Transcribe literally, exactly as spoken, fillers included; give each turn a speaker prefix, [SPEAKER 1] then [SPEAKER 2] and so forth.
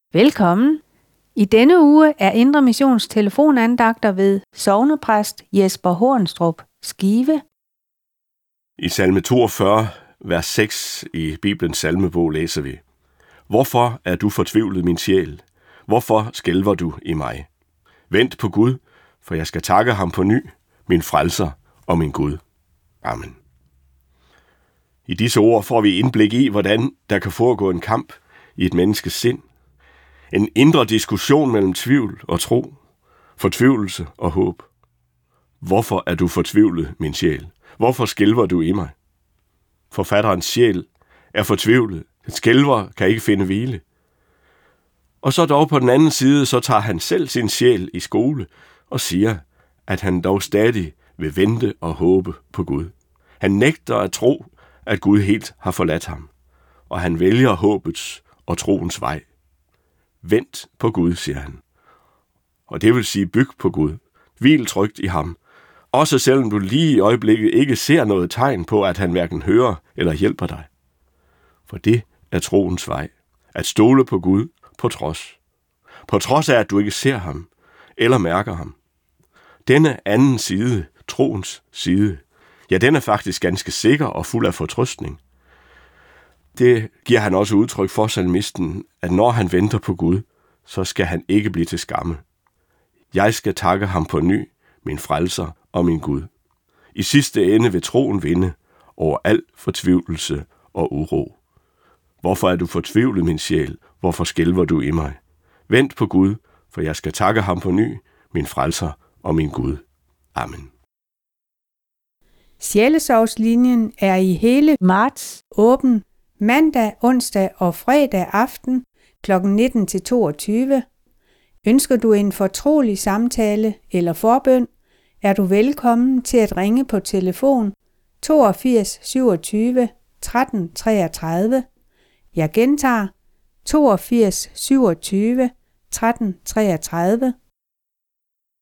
[SPEAKER 1] Velkommen. I denne uge er Indre Missions telefonandagter ved sognepræst Jesper Hornstrup, Skive.
[SPEAKER 2] I salme toogfyrre, vers seks i Bibelens salmebog læser vi: Hvorfor er du fortvivlet, min sjæl? Hvorfor skælver du i mig? Vent på Gud, for jeg skal takke ham på ny, min frelser og min Gud. Amen. I disse ord får vi indblik i, hvordan der kan foregå en kamp i et menneskes sind. En indre diskussion mellem tvivl og tro, fortvivlelse og håb. Hvorfor er du fortvivlet, min sjæl? Hvorfor skælver du i mig? Forfatterens sjæl er fortvivlet. Den skælver kan ikke finde hvile. Og så dog på den anden side, så tager han selv sin sjæl i skole og siger, at han dog stadig vil vente og håbe på Gud. Han nægter at tro, at Gud helt har forladt ham, og han vælger håbets og troens vej. Vent på Gud, siger han. Og det vil sige byg på Gud. Hvil trygt i ham. Også selvom du lige i øjeblikket ikke ser noget tegn på, at han hverken hører eller hjælper dig. For det er troens vej. At stole på Gud på trods. På trods af, at du ikke ser ham eller mærker ham. Denne anden side, troens side, ja, den er faktisk ganske sikker og fuld af fortrøstning. Det giver han også udtryk for salmisten, at når han venter på Gud, så skal han ikke blive til skamme. Jeg skal takke ham på ny, min frelser og min Gud. I sidste ende vil troen vinde over al fortvivlelse og uro. Hvorfor er du fortvivlet, min sjæl? Hvorfor skælver du i mig? Vent på Gud, for jeg skal takke ham på ny, min frelser og min Gud. Amen.
[SPEAKER 1] Sjælesovslinjen er i hele marts åben mandag, onsdag og fredag aften klokken nitten til toogtyve. Ønsker du en fortrolig samtale eller forbøn, er du velkommen til at ringe på telefon toogfirs syvogtyve tretten treogtredive. Jeg gentager toogfirs syvogtyve tretten treogtredive.